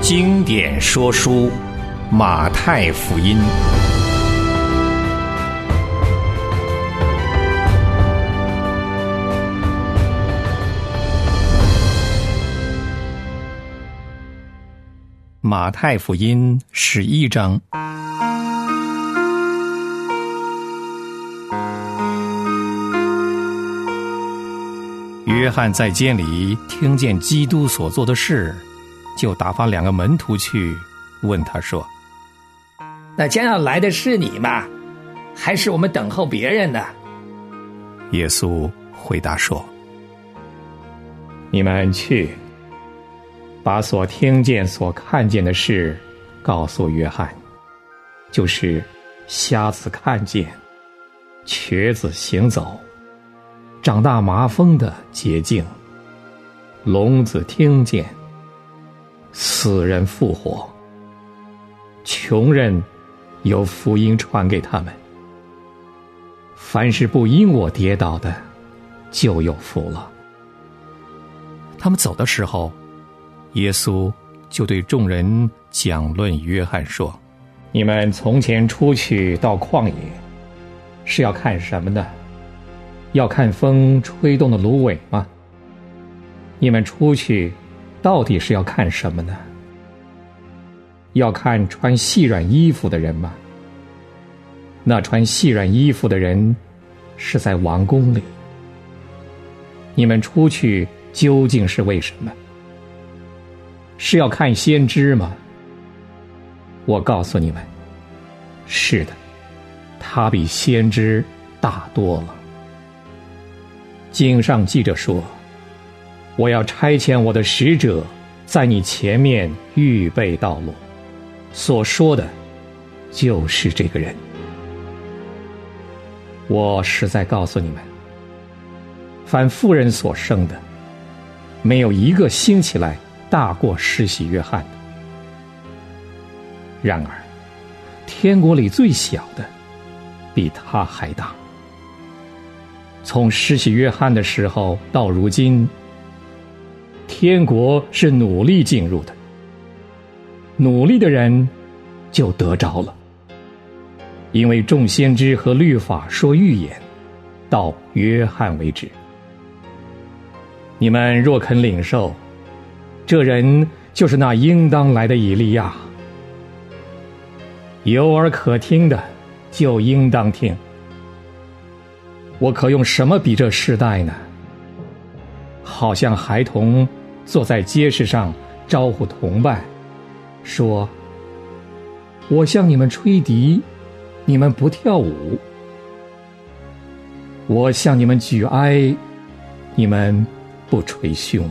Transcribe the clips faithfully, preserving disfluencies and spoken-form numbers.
经典说书，马太福音。马太福音十一章。约翰在监里听见基督所做的事，就打发两个门徒去问他说： 那将要来的是你吗？还是我们等候别人呢？ 耶稣回答说：你们去，把所听见所看见的事告诉约翰，就是瞎子看见，瘸子行走，长大麻风的洁净，聋子听见，死人复活，穷人有福音传给他们。凡是不因我跌倒的，就有福了。他们走的时候，耶稣就对众人讲论约翰说：你们从前出去到旷野，是要看什么呢？要看风吹动的芦苇吗？你们出去到底是要看什么呢？要看穿细软衣服的人吗？那穿细软衣服的人是在王宫里。你们出去究竟是为什么？是要看先知吗？我告诉你们，是的，他比先知大多了。经上记着说：我要差遣我的使者在你前面预备道路。所说的就是这个人。我实在告诉你们，凡妇人所生的，没有一个兴起来大过施洗约翰的。然而天国里最小的比他还大。从施洗约翰的时候到如今，天国是努力进入的，努力的人就得着了。因为众先知和律法说预言，到约翰为止。你们若肯领受，这人就是那应当来的以利亚。有耳可听的，就应当听。我可用什么比这世代呢？好像孩童坐在街市上招呼同伴，说：我向你们吹笛，你们不跳舞；我向你们举哀，你们不捶胸。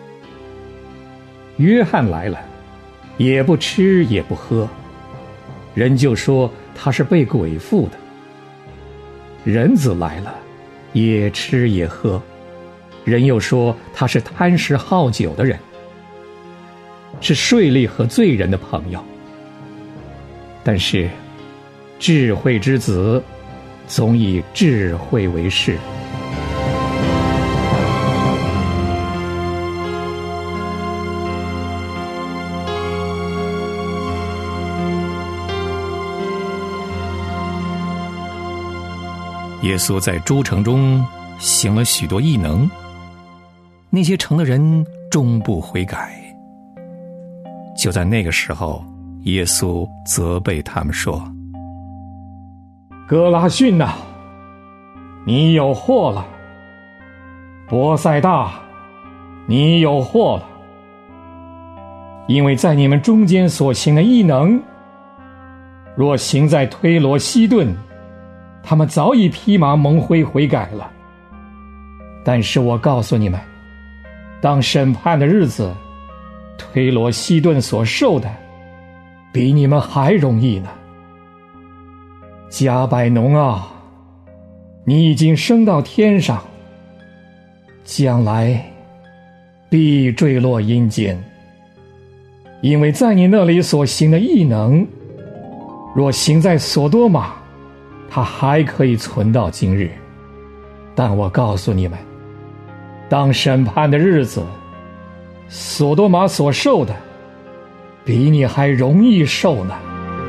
约翰来了，也不吃也不喝，人就说他是被鬼附的。人子来了，也吃也喝，人又说他是贪食好酒的人，是税吏和罪人的朋友。但是智慧之子总以智慧为事。耶稣在诸城中行了许多异能，那些城的人终不悔改。就在那个时候，耶稣责备他们说：哥拉汛啊，你有祸了；伯赛大，你有祸了。因为在你们中间所行的异能，若行在推罗西顿，他们早已披麻蒙灰悔改了。但是我告诉你们，当审判的日子，推罗西顿所受的比你们还容易呢。加百农啊，你已经升到天上，将来必坠落阴间。因为在你那里所行的异能，若行在所多玛，它还可以存到今日。但我告诉你们，当审判的日子，所多玛所受的比你还容易受呢。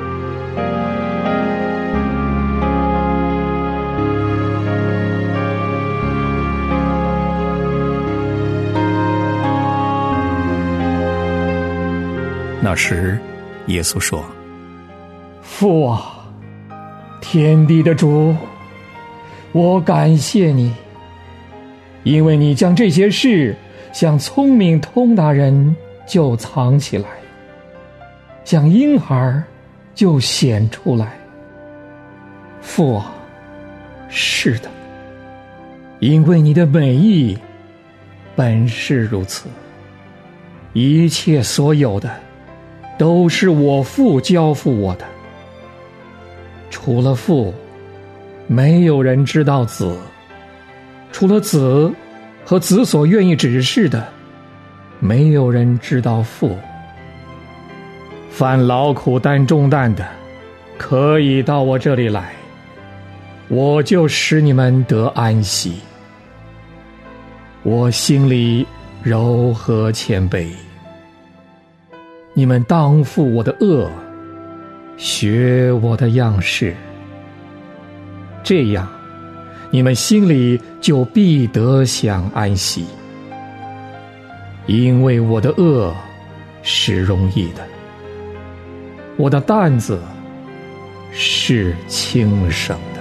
那时，耶稣说：“父啊，天地的主，我感谢你，因为你将这些事向聪明通达人就藏起来，向婴孩就显出来。父啊，是的，因为你的美意本是如此，一切所有的都是我父交付我的，除了父，没有人知道子，除了子和子所愿意指示的，没有人知道父。凡劳苦担重担的，可以到我这里来，我就使你们得安息。我心里柔和谦卑，你们当负我的恶，学我的样式，这样你们心里就必得享安息。因为我的恶是容易的，我的担子是轻省的。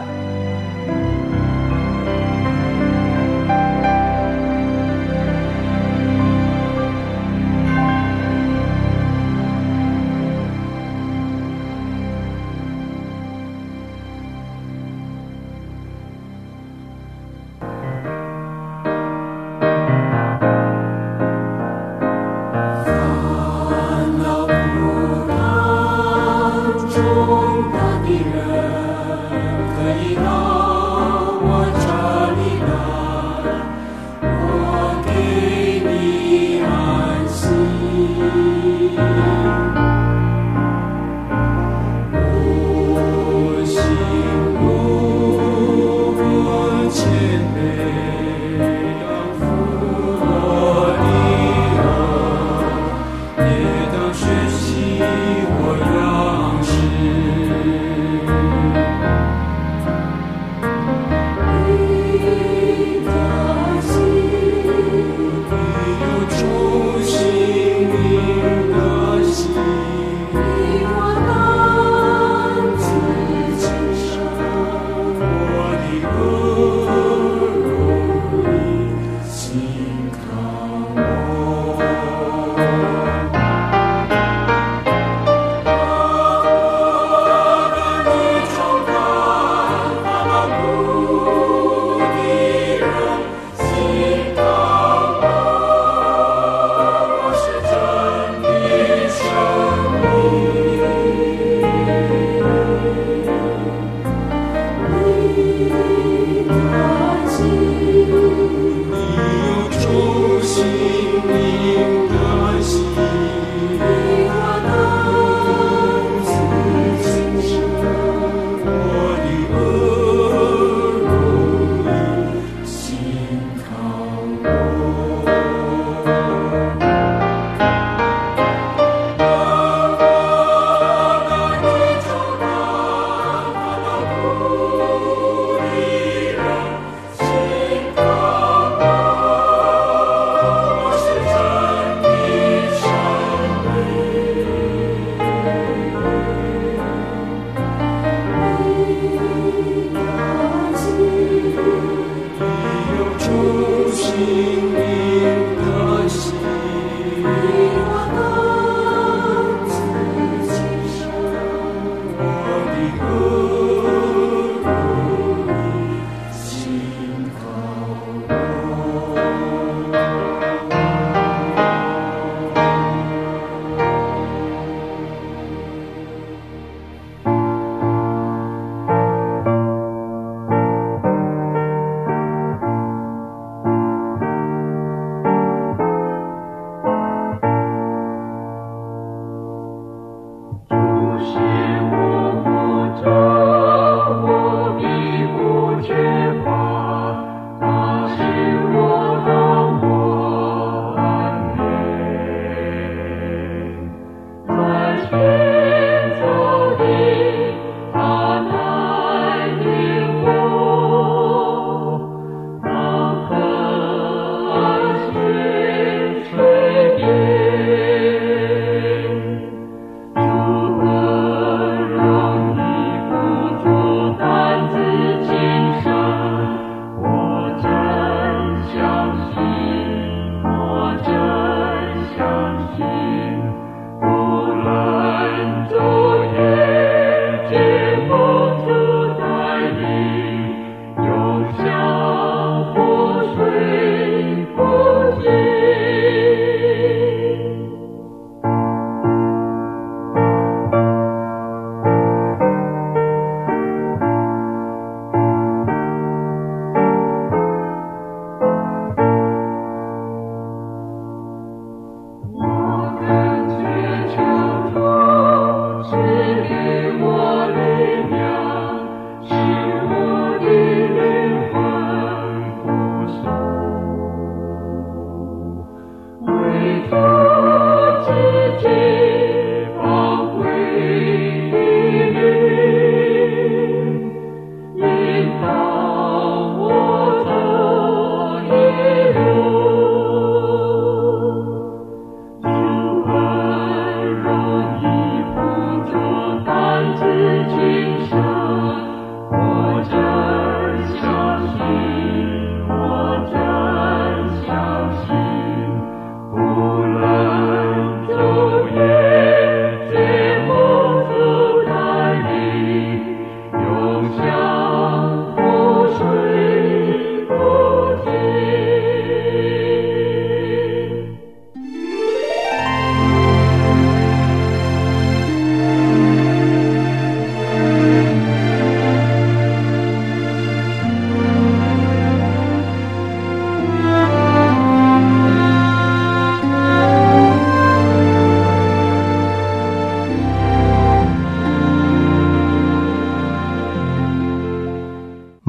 中的敌人可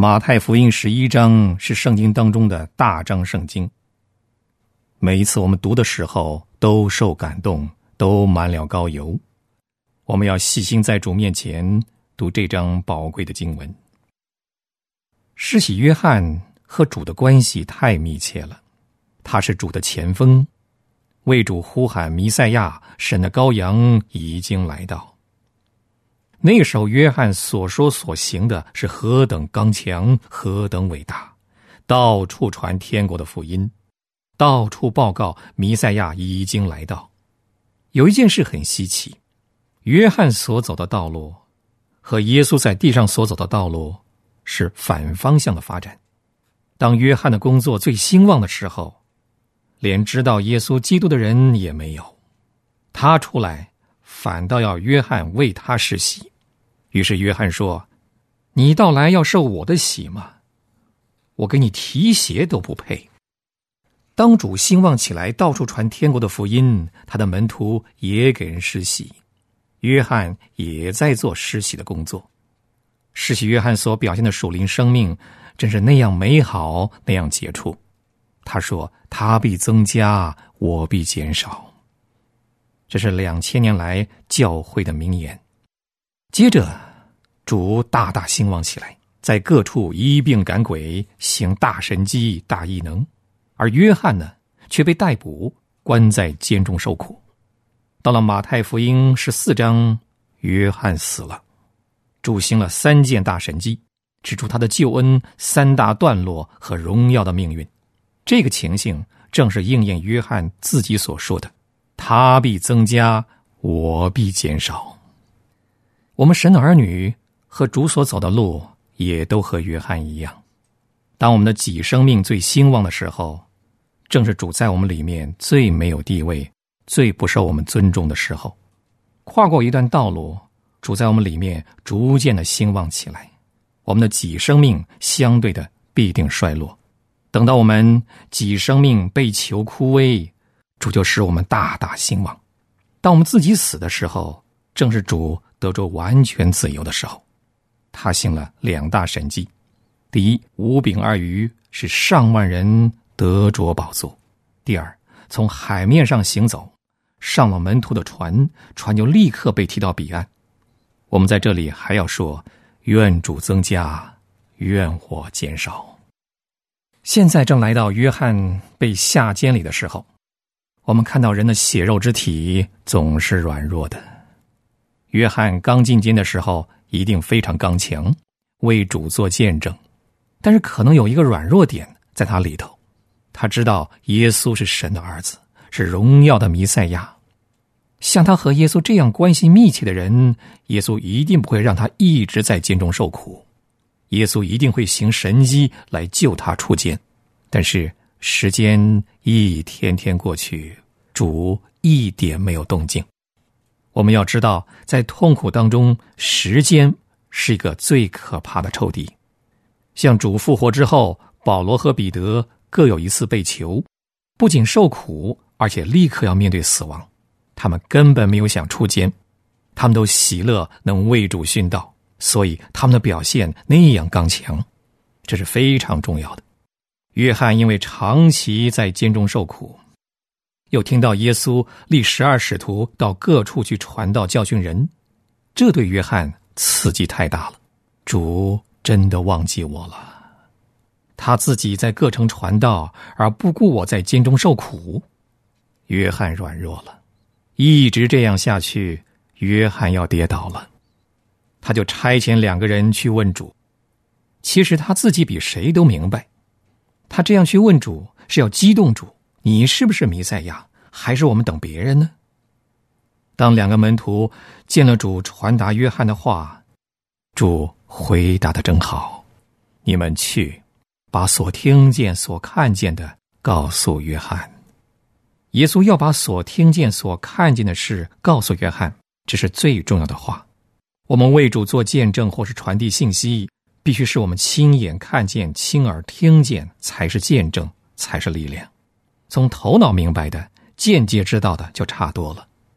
马太福音十一章是圣经当中的大章圣经，每一次我们读的时候都受感动，都满了高油。我们要细心在主面前读这章宝贵的经文。施洗约翰和主的关系太密切了，他是主的前锋，为主呼喊弥赛亚，神的羔羊已经来到。那个时候约翰所说所行的是何等刚强，何等伟大，到处传天国的福音，到处报告弥赛亚已经来到。有一件事很稀奇，约翰所走的道路和耶稣在地上所走的道路是反方向的发展。当约翰的工作最兴旺的时候，连知道耶稣基督的人也没有，他出来反倒要约翰为他施洗。于是约翰说，你到来要受我的洗吗？我给你提鞋都不配。当主兴旺起来，到处传天国的福音，他的门徒也给人施洗，约翰也在做施洗的工作。施洗约翰所表现的属灵生命真是那样美好，那样杰出。他说，他必增加，我必减少。这是两千年来教会的名言。接着主大大兴旺起来，在各处医病赶鬼，行大神迹大异能。而约翰呢，却被逮捕，关在监中受苦。到了马太福音十四章，约翰死了。主行了三件大神迹，指出他的救恩三大段落和荣耀的命运。这个情形正是应验约翰自己所说的，他必增加，我必减少。我们神的儿女和主所走的路也都和约翰一样。当我们的己生命最兴旺的时候，正是主在我们里面最没有地位，最不受我们尊重的时候。跨过一段道路，主在我们里面逐渐的兴旺起来，我们的己生命相对的必定衰落。等到我们己生命被囚枯萎，主就使我们大大兴旺。当我们自己死的时候，正是主得着完全自由的时候。他行了两大神迹，第一，五饼二鱼使上万人得着饱足；第二，从海面上行走，上了门徒的船，船就立刻被提到彼岸。我们在这里还要说，愿主增加，愿我减少。现在正来到约翰被下监里的时候，我们看到人的血肉之体总是软弱的。约翰刚进监的时候一定非常刚强，为主做见证，但是可能有一个软弱点在他里头。他知道耶稣是神的儿子，是荣耀的弥赛亚。像他和耶稣这样关系密切的人，耶稣一定不会让他一直在监中受苦，耶稣一定会行神迹来救他出监。但是时间一天天过去，主一点没有动静。我们要知道，在痛苦当中，时间是一个最可怕的仇敌。像主复活之后，保罗和彼得各有一次被囚，不仅受苦，而且立刻要面对死亡。他们根本没有想出监，他们都喜乐能为主殉道，所以他们的表现那样刚强，这是非常重要的。约翰因为长期在监中受苦，又听到耶稣立十二使徒到各处去传道教训人，这对约翰刺激太大了。主真的忘记我了，他自己在各城传道，而不顾我在监中受苦。约翰软弱了，一直这样下去，约翰要跌倒了。他就差遣两个人去问主。其实他自己比谁都明白，他这样去问主是要激动主，你是不是弥赛亚，还是我们等别人呢？当两个门徒见了主传达约翰的话，主回答得真好，你们去把所听见所看见的告诉约翰。耶稣要把所听见所看见的事告诉约翰，这是最重要的话。我们为主做见证或是传递信息，必须是我们亲眼看见，亲耳听见，才是见证，才是力量。从头脑明白的，间接知道的就差多了。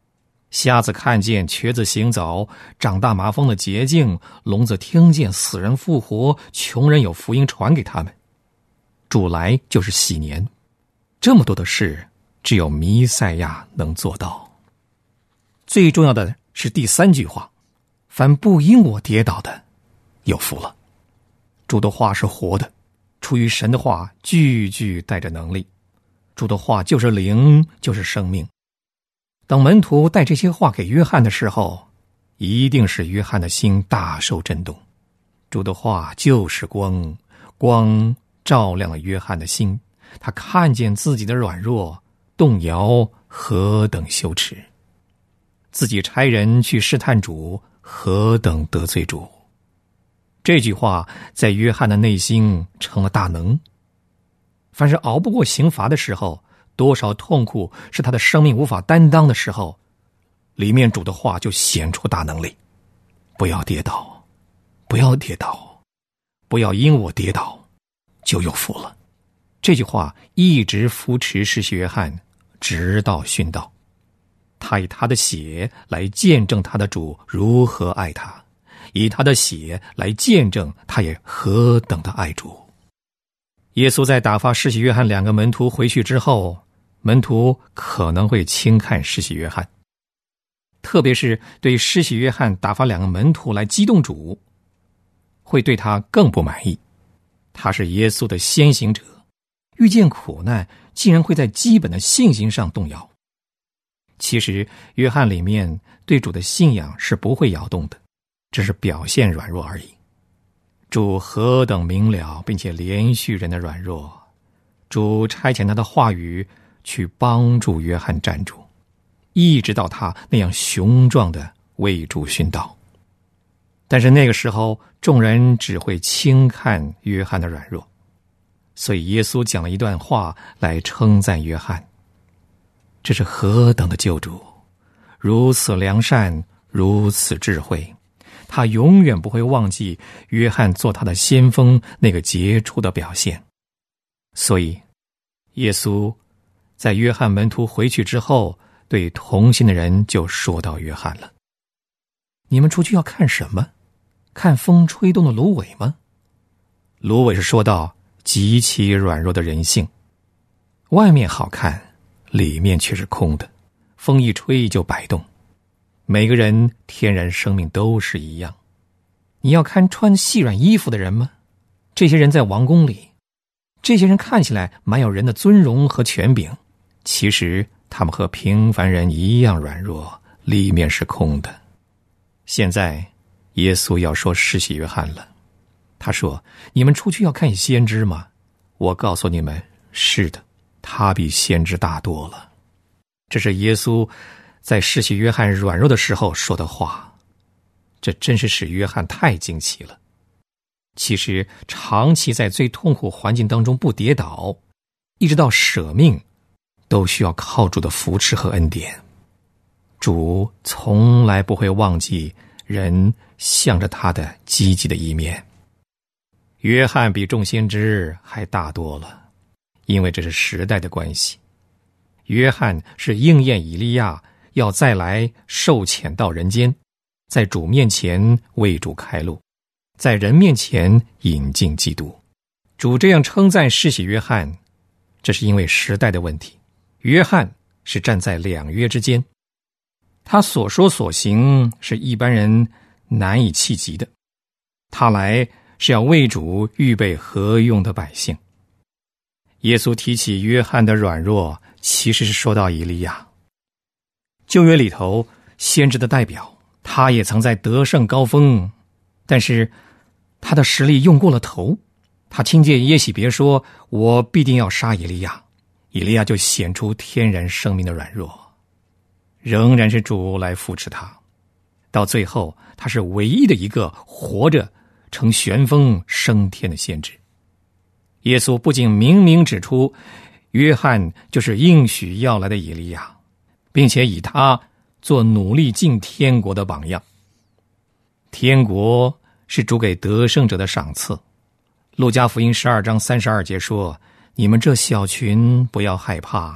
瞎子看见，瘸子行走，长大麻风的洁净，聋子听见，死人复活，穷人有福音传给他们。主来就是喜年，这么多的事，只有弥赛亚能做到。最重要的是第三句话，凡不因我跌倒的，有福了。主的话是活的，出于神的话，句句带着能力。主的话就是灵，就是生命。当门徒带这些话给约翰的时候，一定是约翰的心大受震动。主的话就是光，光照亮了约翰的心，他看见自己的软弱，动摇，何等羞耻！自己差人去试探主，何等得罪主！这句话在约翰的内心成了大能。凡是熬不过刑罚的时候，多少痛苦是他的生命无法担当的时候，里面主的话就显出大能力。不要跌倒，不要跌倒，不要因我跌倒，就有福了。这句话一直扶持施洗约翰，直到殉道。他以他的血来见证他的主如何爱他，以他的血来见证他也何等的爱主。耶稣在打发施洗约翰两个门徒回去之后，门徒可能会轻看施洗约翰，特别是对施洗约翰打发两个门徒来激动主，会对他更不满意。他是耶稣的先行者，遇见苦难竟然会在基本的信心上动摇。其实约翰里面对主的信仰是不会摇动的，只是表现软弱而已。主何等明了并且连续人的软弱，主差遣他的话语去帮助约翰站住，一直到他那样雄壮的为主殉道。但是那个时候众人只会轻看约翰的软弱，所以耶稣讲了一段话来称赞约翰。这是何等的救主，如此良善，如此智慧，他永远不会忘记约翰做他的先锋那个杰出的表现。所以耶稣在约翰门徒回去之后，对同行的人就说到约翰了：你们出去要看什么？看风吹动的芦苇吗？芦苇是说到极其软弱的人性，外面好看，里面却是空的，风一吹就摆动。每个人天然生命都是一样。你要看穿细软衣服的人吗？这些人在王宫里，这些人看起来满有人的尊荣和权柄，其实他们和平凡人一样软弱，里面是空的。现在耶稣要说施洗约翰了，他说：你们出去要看先知吗？我告诉你们，是的，他比先知大多了。这是耶稣在施洗约翰软弱的时候说的话，这真是使约翰太惊奇了。其实长期在最痛苦环境当中不跌倒，一直到舍命，都需要靠主的扶持和恩典。主从来不会忘记人向着他的积极的一面。约翰比众先知还大多了，因为这是时代的关系。约翰是应验以利亚要再来受遣到人间，在主面前为主开路，在人面前引进基督。主这样称赞施洗约翰，这是因为时代的问题。约翰是站在两约之间，他所说所行是一般人难以企及的，他来是要为主预备合用的百姓。耶稣提起约翰的软弱，其实是说到以利亚。旧约里头先知的代表，他也曾在得胜高峰，但是他的实力用过了头。他听见耶洗别说，我必定要杀以利亚，以利亚就显出天然生命的软弱，仍然是主来扶持他。到最后他是唯一的一个活着乘旋风升天的先知。耶稣不仅明明指出约翰就是应许要来的以利亚，并且以他做努力进天国的榜样。天国是主给得胜者的赏赐。路加福音十二章三十二节说，你们这小群不要害怕，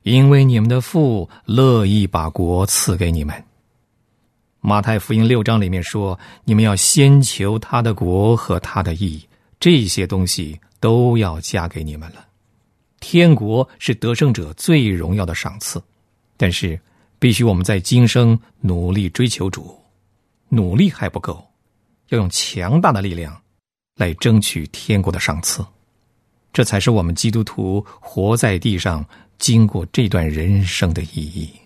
因为你们的父乐意把国赐给你们。马太福音六章里面说，你们要先求他的国和他的义，这些东西都要加给你们了。天国是得胜者最荣耀的赏赐，但是必须我们在今生努力追求主，努力还不够，要用强大的力量来争取天国的赏赐，这才是我们基督徒活在地上经过这段人生的意义。